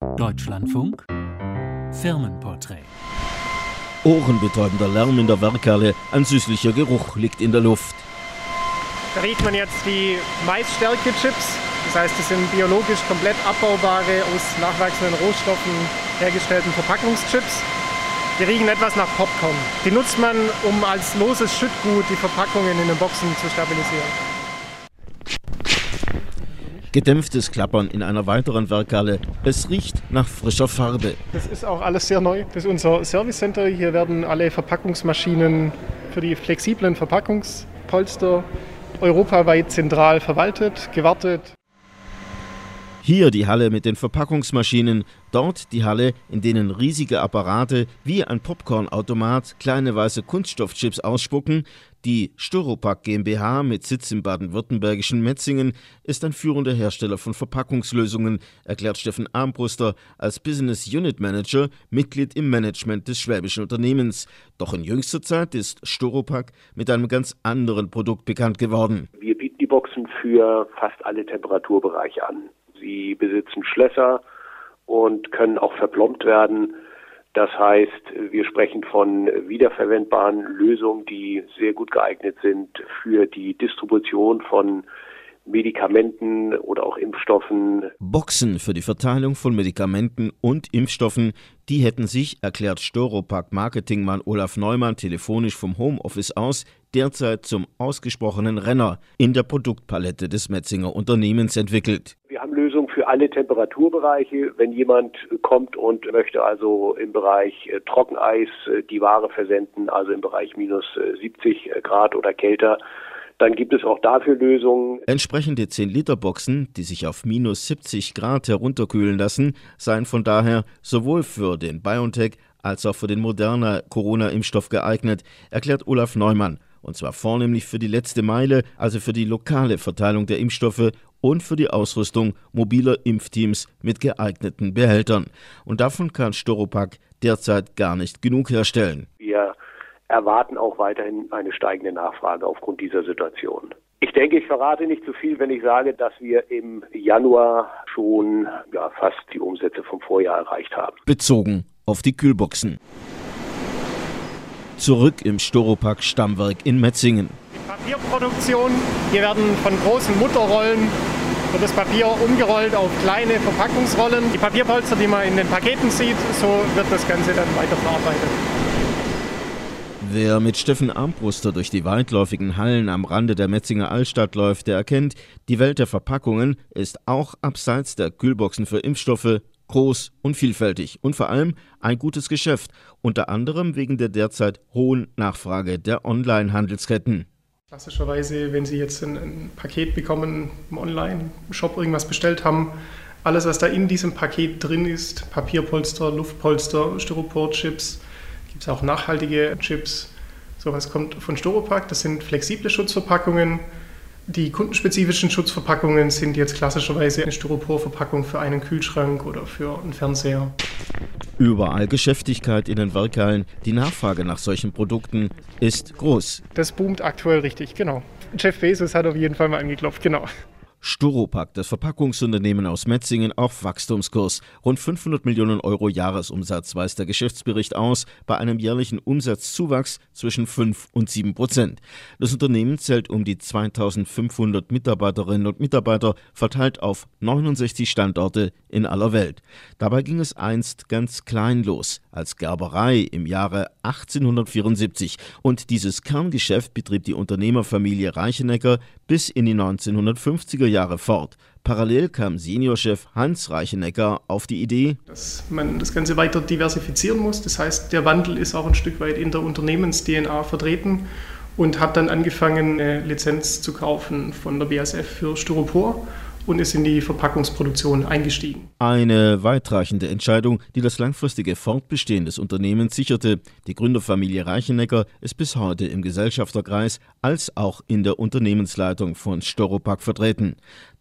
Deutschlandfunk Firmenporträt. Ohrenbetäubender Lärm in der Werkhalle, ein süßlicher Geruch liegt in der Luft. Da riecht man jetzt die Maisstärke-Chips. Das heißt, das sind biologisch komplett abbaubare, aus nachwachsenden Rohstoffen hergestellten Verpackungschips. Die riechen etwas nach Popcorn. Die nutzt man, um als loses Schüttgut die Verpackungen in den Boxen zu stabilisieren. Gedämpftes Klappern in einer weiteren Werkhalle. Es riecht nach frischer Farbe. Das ist auch alles sehr neu. Das ist unser Service Center. Hier werden alle Verpackungsmaschinen für die flexiblen Verpackungspolster europaweit zentral verwaltet, gewartet. Hier die Halle mit den Verpackungsmaschinen, dort die Halle, in denen riesige Apparate wie ein Popcornautomat kleine weiße Kunststoffchips ausspucken. Die Styropak GmbH mit Sitz im baden-württembergischen Metzingen ist ein führender Hersteller von Verpackungslösungen, erklärt Steffen Armbruster als Business Unit Manager, Mitglied im Management des schwäbischen Unternehmens. Doch in jüngster Zeit ist Styropak mit einem ganz anderen Produkt bekannt geworden. Wir bieten die Boxen für fast alle Temperaturbereiche an. Sie besitzen Schlösser und können auch verplombt werden. Das heißt, wir sprechen von wiederverwendbaren Lösungen, die sehr gut geeignet sind für die Distribution von Medikamenten oder auch Impfstoffen. Boxen für die Verteilung von Medikamenten und Impfstoffen, die hätten sich, erklärt Styropak-Marketingmann Olaf Neumann telefonisch vom Homeoffice aus, derzeit zum ausgesprochenen Renner in der Produktpalette des Metzinger Unternehmens entwickelt. Wir haben Lösungen für alle Temperaturbereiche. Wenn jemand kommt und möchte also im Bereich Trockeneis die Ware versenden, also im Bereich minus 70 Grad oder kälter, dann gibt es auch dafür Lösungen. Entsprechende 10-Liter-Boxen, die sich auf minus 70 Grad herunterkühlen lassen, seien von daher sowohl für den BioNTech als auch für den Moderna Corona-Impfstoff geeignet, erklärt Olaf Neumann. Und zwar vornehmlich für die letzte Meile, also für die lokale Verteilung der Impfstoffe und für die Ausrüstung mobiler Impfteams mit geeigneten Behältern. Und davon kann Styropak derzeit gar nicht genug herstellen. Wir erwarten auch weiterhin eine steigende Nachfrage aufgrund dieser Situation. Ich denke, ich verrate nicht zu viel, wenn ich sage, dass wir im Januar schon fast die Umsätze vom Vorjahr erreicht haben. Bezogen auf die Kühlboxen. Zurück im Styropak-Stammwerk in Metzingen. Die Papierproduktion, hier werden von großen Mutterrollen wird das Papier umgerollt auf kleine Verpackungsrollen. Die Papierpolster, die man in den Paketen sieht, so wird das Ganze dann weiterverarbeitet. Wer mit Steffen Armbruster durch die weitläufigen Hallen am Rande der Metzinger Altstadt läuft, der erkennt, die Welt der Verpackungen ist auch abseits der Kühlboxen für Impfstoffe groß und vielfältig und vor allem ein gutes Geschäft, unter anderem wegen der derzeit hohen Nachfrage der Online-Handelsketten. Klassischerweise, wenn Sie jetzt ein Paket bekommen, im Online-Shop irgendwas bestellt haben, alles, was da in diesem Paket drin ist, Papierpolster, Luftpolster, Styroporchips, gibt es auch nachhaltige Chips. Sowas kommt von Styropak, das sind flexible Schutzverpackungen. Die kundenspezifischen Schutzverpackungen sind jetzt klassischerweise eine Styroporverpackung für einen Kühlschrank oder für einen Fernseher. Überall Geschäftigkeit in den Werkhallen. Die Nachfrage nach solchen Produkten ist groß. Das boomt aktuell richtig, genau. Jeff Bezos hat auf jeden Fall mal angeklopft, genau. Styropak, das Verpackungsunternehmen aus Metzingen, auf Wachstumskurs. Rund 500 Millionen Euro Jahresumsatz weist der Geschäftsbericht aus, bei einem jährlichen Umsatzzuwachs zwischen 5 und 7%. Das Unternehmen zählt um die 2500 Mitarbeiterinnen und Mitarbeiter, verteilt auf 69 Standorte in aller Welt. Dabei ging es einst ganz klein los, als Gerberei im Jahre 1874. Und dieses Kerngeschäft betrieb die Unternehmerfamilie Reichenegger bis in die 1950er Jahre fort. Parallel kam Seniorchef Hans Reichenegger auf die Idee, dass man das Ganze weiter diversifizieren muss. Das heißt, der Wandel ist auch ein Stück weit in der Unternehmens-DNA vertreten und hat dann angefangen, eine Lizenz zu kaufen von der BASF für Styropor und ist in die Verpackungsproduktion eingestiegen. Eine weitreichende Entscheidung, die das langfristige Fortbestehen des Unternehmens sicherte. Die Gründerfamilie Reichenegger ist bis heute im Gesellschafterkreis als auch in der Unternehmensleitung von Styropak vertreten.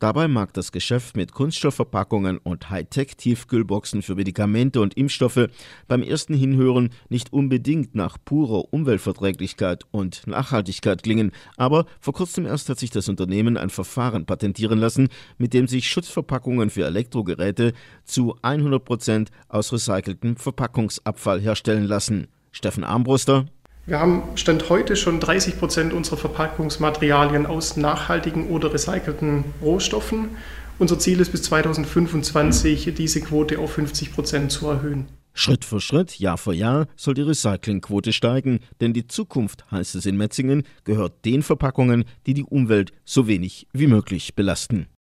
Dabei mag das Geschäft mit Kunststoffverpackungen und Hightech-Tiefkühlboxen für Medikamente und Impfstoffe beim ersten Hinhören nicht unbedingt nach purer Umweltverträglichkeit und Nachhaltigkeit klingen. Aber vor kurzem erst hat sich das Unternehmen ein Verfahren patentieren lassen, mit dem sich Schutzverpackungen für Elektrogeräte zu 100% aus recyceltem Verpackungsabfall herstellen lassen. Steffen Armbruster: Wir haben Stand heute schon 30% unserer Verpackungsmaterialien aus nachhaltigen oder recycelten Rohstoffen. Unser Ziel ist bis 2025, diese Quote auf 50% zu erhöhen. Schritt für Schritt, Jahr für Jahr soll die Recyclingquote steigen, denn die Zukunft, heißt es in Metzingen, gehört den Verpackungen, die die Umwelt so wenig wie möglich belasten.